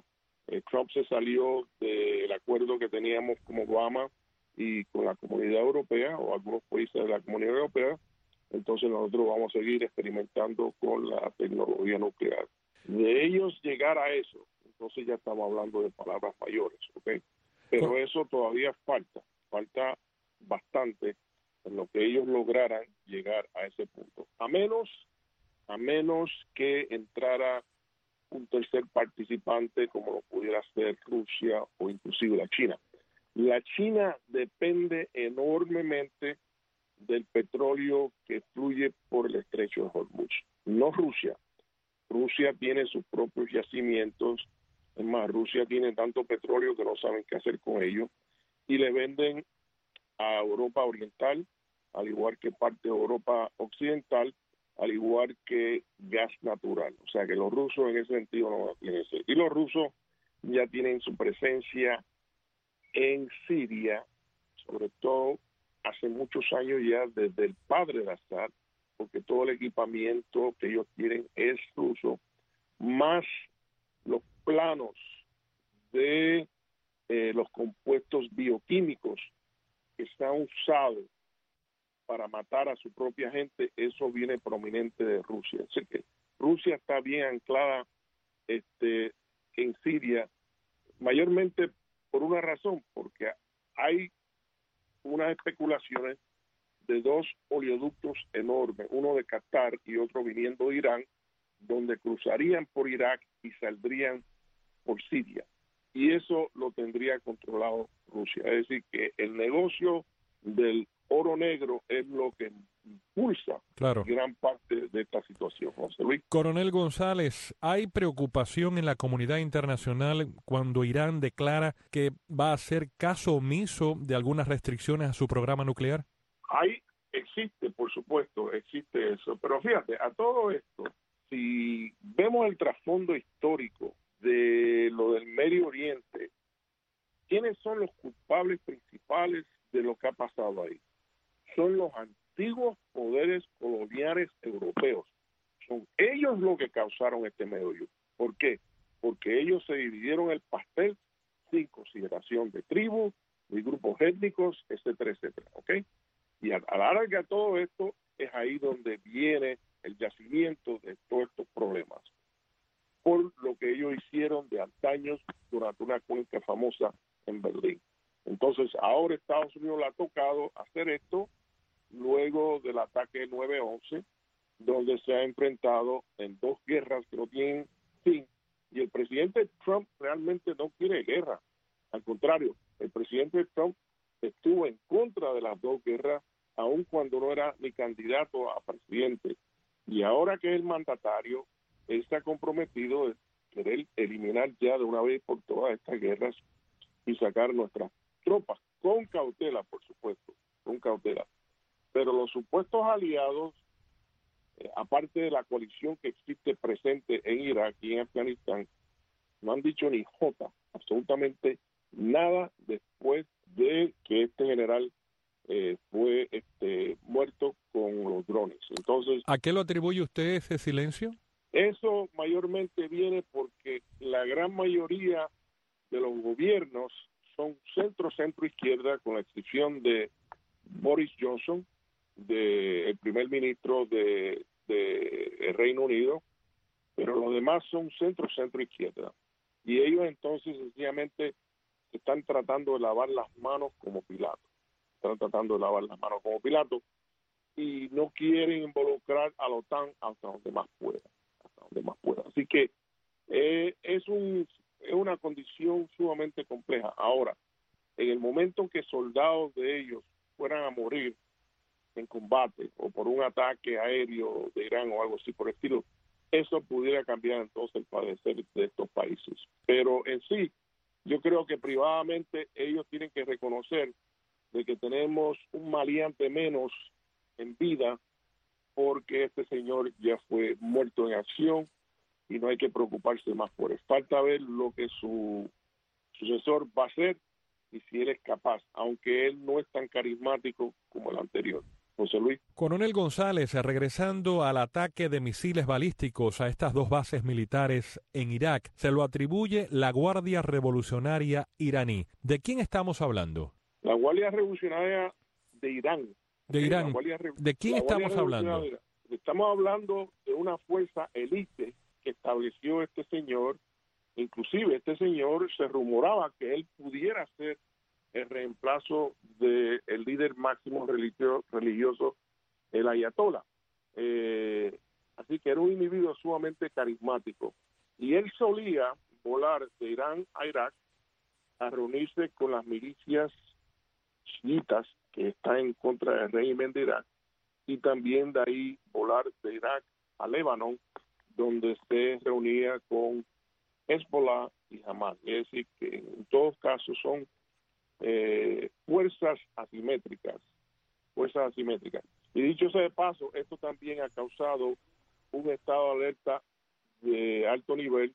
Eh, Trump se salió del acuerdo que teníamos con Obama y con la Comunidad Europea o algunos países de la Comunidad Europea. Entonces nosotros vamos a seguir experimentando con la tecnología nuclear. De ellos llegar a eso, entonces ya estamos hablando de palabras mayores, ¿ok? Pero eso todavía falta, falta bastante en lo que ellos lograran llegar a ese punto. A menos, a menos que entrara un tercer participante como lo pudiera ser Rusia o inclusive la China. La China depende enormemente del petróleo que fluye por el estrecho de Hormuz, no Rusia. Rusia tiene sus propios yacimientos, es más, Rusia tiene tanto petróleo que no saben qué hacer con ello y le venden a Europa Oriental, al igual que parte de Europa Occidental, al igual que gas natural. O sea que los rusos en ese sentido no lo tienen. Y los rusos ya tienen su presencia en Siria, sobre todo hace muchos años ya desde el padre de Assad, porque todo el equipamiento que ellos tienen es ruso, más los planos de eh, los compuestos bioquímicos que se han usado para matar a su propia gente, eso viene prominente de Rusia. Así que Rusia está bien anclada este, en Siria, mayormente por una razón, porque hay unas especulaciones de dos oleoductos enormes, uno de Qatar y otro viniendo de Irán, donde cruzarían por Irak y saldrían por Siria. Y eso lo tendría controlado Rusia. Es decir, que el negocio del oro negro es lo que impulsa claro. gran parte de esta situación, José Luis. Coronel González, ¿hay preocupación en la comunidad internacional cuando Irán declara que va a hacer caso omiso de algunas restricciones a su programa nuclear? Hay, existe, por supuesto, existe eso. Pero fíjate, a todo esto, si vemos el trasfondo histórico de lo del Medio Oriente, ¿quiénes son los culpables principales de lo que ha pasado ahí? Son los antiguos poderes coloniales europeos. Son ellos los que causaron este meollo. ¿Por qué? Porque ellos se dividieron el pastel sin consideración de tribus, de grupos étnicos, etcétera, etcétera. ¿Ok? Y a, a la larga de todo esto es ahí donde viene el yacimiento de todos estos problemas. Por lo que ellos hicieron de antaños durante una cuenca famosa en Berlín. Entonces, ahora Estados Unidos le ha tocado hacer esto luego del ataque nueve once, donde se ha enfrentado en dos guerras que no tienen fin. Y el presidente Trump realmente no quiere guerra. Al contrario, el presidente Trump estuvo en contra de las dos guerras, aun cuando no era ni candidato a presidente. Y ahora que es el mandatario, él está comprometido en querer eliminar ya de una vez por todas estas guerras y sacar nuestras tropas, con cautela, por supuesto, con cautela. Pero los supuestos aliados, eh, aparte de la coalición que existe presente en Irak y en Afganistán, no han dicho ni jota, absolutamente nada después de que este general eh, fue este, muerto con los drones. Entonces, ¿a qué lo atribuye usted ese silencio? Eso mayormente viene porque la gran mayoría de los gobiernos son centro, centro izquierda, con la excepción de Boris Johnson, de el primer ministro de, de el Reino Unido, pero los demás son centro, centro izquierda. Y ellos entonces sencillamente están tratando de lavar las manos como Pilato. Están tratando de lavar las manos como Pilato y no quieren involucrar a la OTAN hasta donde más pueda. Hasta donde más pueda. Así que eh, es un es una condición sumamente compleja. Ahora, en el momento en que soldados de ellos fueran a morir en combate o por un ataque aéreo de Irán o algo así por el estilo, eso pudiera cambiar entonces el padecer de estos países. Pero en sí, yo creo que privadamente ellos tienen que reconocer de que tenemos un maleante menos en vida porque este señor ya fue muerto en acción y no hay que preocuparse más por él. Falta ver lo que su sucesor va a hacer y si él es capaz, aunque él no es tan carismático como el anterior. José Luis. Coronel González, regresando al ataque de misiles balísticos a estas dos bases militares en Irak, se lo atribuye la Guardia Revolucionaria iraní. ¿De quién estamos hablando? La Guardia Revolucionaria de Irán. De Irán. Re... ¿De quién estamos hablando? Estamos hablando de una fuerza élite que estableció este señor. Inclusive este señor se rumoraba que él pudiera ser el reemplazo del líder máximo religio, religioso, el Ayatollah. Eh, así que era un individuo sumamente carismático. Y él solía volar de Irán a Irak a reunirse con las milicias chiitas que están en contra del régimen de Irak, y también de ahí volar de Irak a Líbano, donde se reunía con Hezbollah y Hamas. Es decir, que en todos casos son eh, fuerzas asimétricas, fuerzas asimétricas. Y dicho sea de paso, esto también ha causado un estado de alerta de alto nivel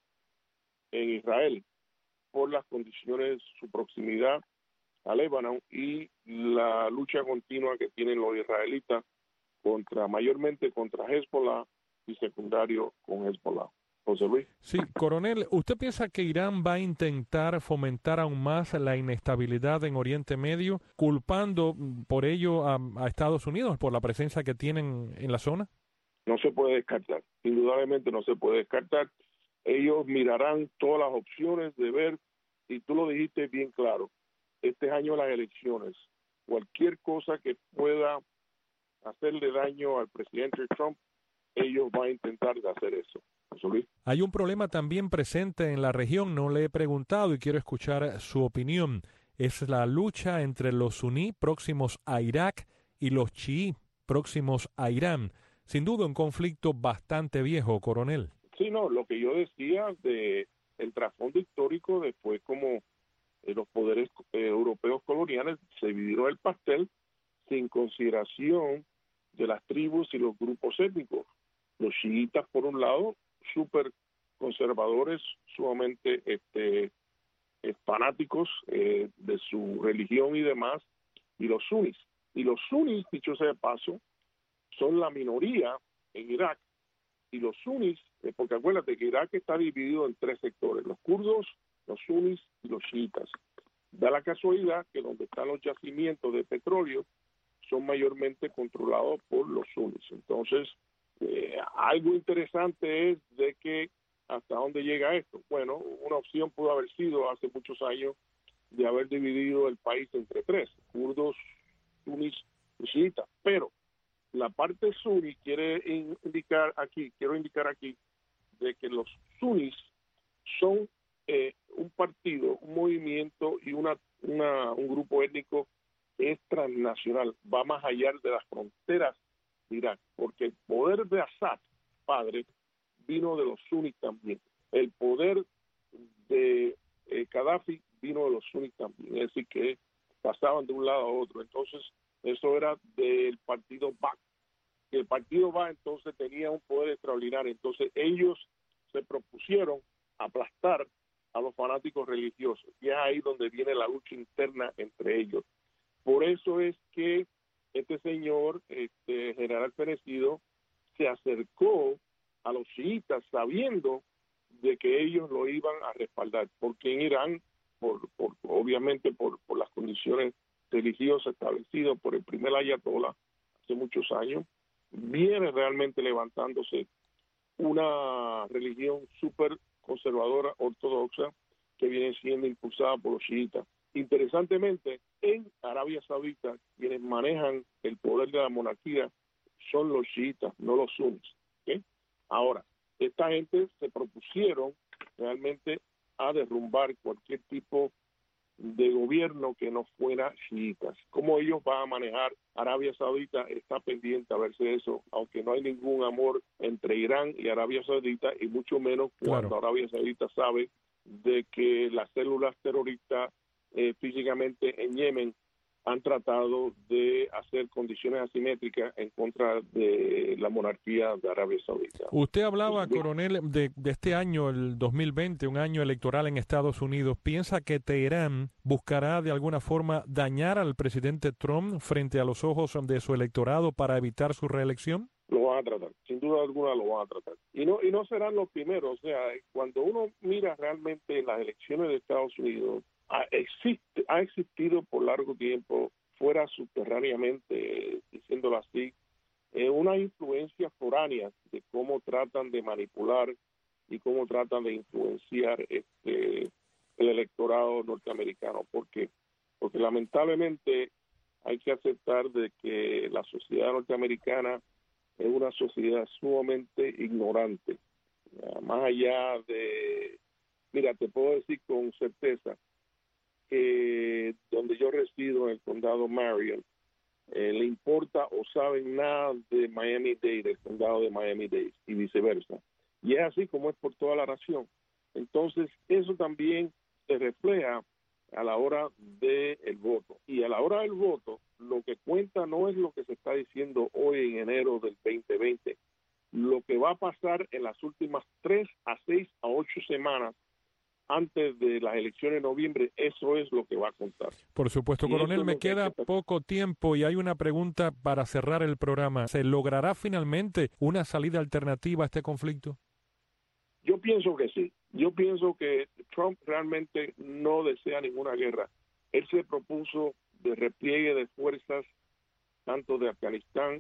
en Israel por las condiciones, su proximidad a Líbano y la lucha continua que tienen los israelitas contra, mayormente contra Hezbollah y secundario con Hezbollah. José Luis. Sí, coronel, ¿usted piensa que Irán va a intentar fomentar aún más la inestabilidad en Oriente Medio, culpando por ello a, a Estados Unidos por la presencia que tienen en la zona? No se puede descartar, indudablemente no se puede descartar. Ellos mirarán todas las opciones de ver, y tú lo dijiste bien claro, este año las elecciones, cualquier cosa que pueda hacerle daño al presidente Trump, ellos van a intentar de hacer eso. Hay un problema también presente en la región, no le he preguntado y quiero escuchar su opinión. Es la lucha entre los suní próximos a Irak y los chií próximos a Irán. Sin duda un conflicto bastante viejo, coronel. Sí, no, lo que yo decía de el trasfondo histórico después como eh, los poderes eh, europeos coloniales se dividieron el pastel sin consideración de las tribus y los grupos étnicos. Los chiitas por un lado, súper conservadores, sumamente este, eh, fanáticos eh, de su religión y demás, y los sunnis. Y los sunnis, dicho sea de paso, son la minoría en Irak. Y los sunnis, eh, porque acuérdate que Irak está dividido en tres sectores, los kurdos, los sunnis y los chiitas. Da la casualidad que donde están los yacimientos de petróleo son mayormente controlados por los sunnis. Entonces, Eh, algo interesante es de que hasta dónde llega esto. Bueno, una opción pudo haber sido hace muchos años de haber dividido el país entre tres, kurdos, sunnis y chiitas, pero la parte suní quiere indicar aquí, quiero indicar aquí de que los sunnis son eh, un partido, un movimiento y una, una un grupo étnico es transnacional, va más allá de las fronteras de Irak, porque el poder de Assad, padre, vino de los sunnis también. El poder de eh, Gaddafi vino de los sunnis también, es decir, que pasaban de un lado a otro. Entonces, eso era del partido Ba'ath. El partido Ba'ath entonces tenía un poder extraordinario. Entonces, ellos se propusieron aplastar a los fanáticos religiosos. Y es ahí donde viene la lucha interna entre ellos. Por eso es que este señor, este general fenecido, se acercó a los chiitas sabiendo de que ellos lo iban a respaldar, porque en Irán, por, por obviamente por, por las condiciones religiosas establecidas por el primer ayatollah hace muchos años, viene realmente levantándose una religión súper conservadora, ortodoxa, que viene siendo impulsada por los chiitas. Interesantemente, en Arabia Saudita, quienes manejan el poder de la monarquía son los chiitas, no los sunnis. ¿Okay? Ahora, esta gente se propusieron realmente a derrumbar cualquier tipo de gobierno que no fuera chiitas. ¿Cómo ellos van a manejar Arabia Saudita? Está pendiente a verse eso, aunque no hay ningún amor entre Irán y Arabia Saudita, y mucho menos cuando claro. Arabia Saudita sabe de que las células terroristas Eh, físicamente en Yemen han tratado de hacer condiciones asimétricas en contra de la monarquía de Arabia Saudita. Usted hablaba, coronel, de, de este año, el dos mil veinte, un año electoral en Estados Unidos. ¿Piensa que Teherán buscará de alguna forma dañar al presidente Trump frente a los ojos de su electorado para evitar su reelección? Lo van a tratar, sin duda alguna lo van a tratar. Y no y no serán los primeros. O sea, cuando uno mira realmente las elecciones de Estados Unidos, ha, existe, ha existido por largo tiempo, fuera subterráneamente, diciéndolo así, eh, una influencia foránea de cómo tratan de manipular y cómo tratan de influenciar este el electorado norteamericano. ¿Por qué? Porque lamentablemente hay que aceptar de que la sociedad norteamericana es una sociedad sumamente ignorante. Más allá de, mira, te puedo decir con certeza que donde yo resido, en el condado Marion, eh, le importa o saben nada de Miami-Dade, del condado de Miami-Dade, y viceversa. Y es así como es por toda la nación. Entonces, eso también se refleja a la hora del voto. Y a la hora del voto, lo que cuenta no es lo que se está diciendo hoy en enero del veinte veinte. Lo que va a pasar en las últimas tres a seis a ocho semanas antes de las elecciones de noviembre, eso es lo que va a contar. Por supuesto, coronel, me queda poco tiempo y hay una pregunta para cerrar el programa. ¿Se logrará finalmente una salida alternativa a este conflicto? Yo pienso que sí. Yo pienso que Trump realmente no desea ninguna guerra. Él se propuso de repliegue de fuerzas tanto de Afganistán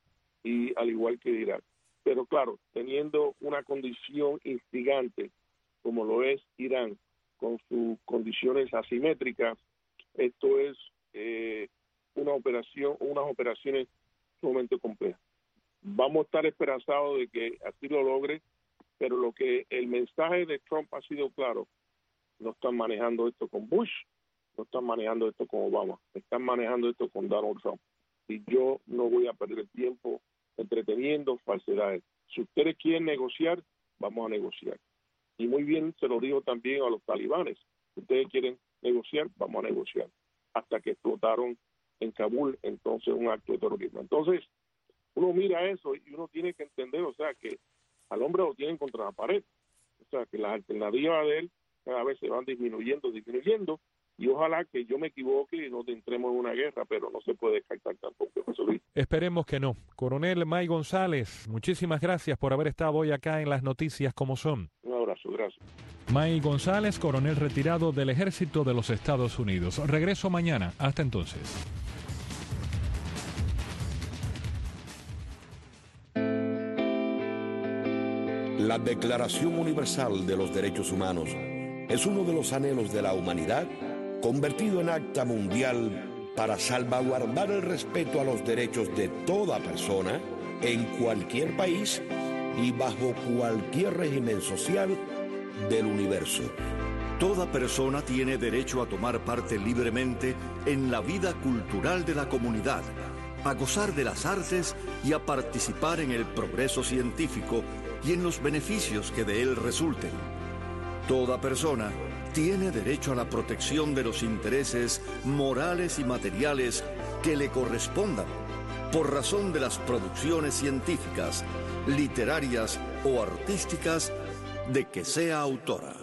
y al igual que de Irak. Pero claro, teniendo una condición instigante como lo es Irán, con sus condiciones asimétricas, esto es eh, una operación, unas operaciones sumamente complejas. Vamos a estar esperanzados de que así lo logre, pero lo que el mensaje de Trump ha sido claro: no están manejando esto con Bush, no están manejando esto con Obama, están manejando esto con Donald Trump. Y yo no voy a perder tiempo entreteniendo falsedades. Si ustedes quieren negociar, vamos a negociar. Y muy bien se lo digo también a los talibanes. Si ustedes quieren negociar, vamos a negociar. Hasta que explotaron en Kabul, entonces, un acto de terrorismo. Entonces, uno mira eso y uno tiene que entender, o sea, que al hombre lo tienen contra la pared. O sea, que las alternativas de él cada vez se van disminuyendo, disminuyendo, y ojalá que yo me equivoque y no entremos en una guerra, pero no se puede descartar tampoco. Esperemos que no. Coronel May González, muchísimas gracias por haber estado hoy acá en Las Noticias Como Son. Un abrazo, gracias. May González, coronel retirado del Ejército de los Estados Unidos. Regreso mañana. Hasta entonces. La Declaración Universal de los Derechos Humanos es uno de los anhelos de la humanidad convertido en acta mundial para salvaguardar el respeto a los derechos de toda persona en cualquier país y bajo cualquier régimen social del universo. Toda persona tiene derecho a tomar parte libremente en la vida cultural de la comunidad, a gozar de las artes y a participar en el progreso científico y en los beneficios que de él resulten. Toda persona tiene derecho a la protección de los intereses morales y materiales que le correspondan por razón de las producciones científicas, literarias o artísticas de que sea autora.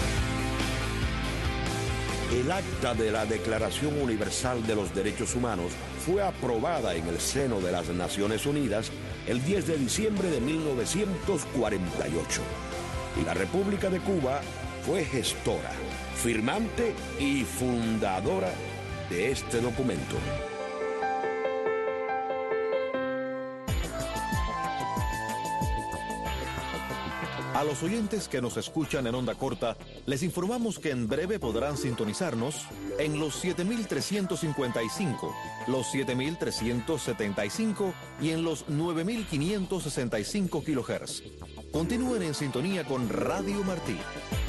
El acta de la Declaración Universal de los Derechos Humanos fue aprobada en el seno de las Naciones Unidas el diez de diciembre de mil novecientos cuarenta y ocho. Y la República de Cuba fue gestora, firmante y fundadora de este documento. A los oyentes que nos escuchan en onda corta, les informamos que en breve podrán sintonizarnos en los siete mil trescientos cincuenta y cinco, los siete mil trescientos setenta y cinco y en los nueve mil quinientos sesenta y cinco kilohertz. Continúen en sintonía con Radio Martí.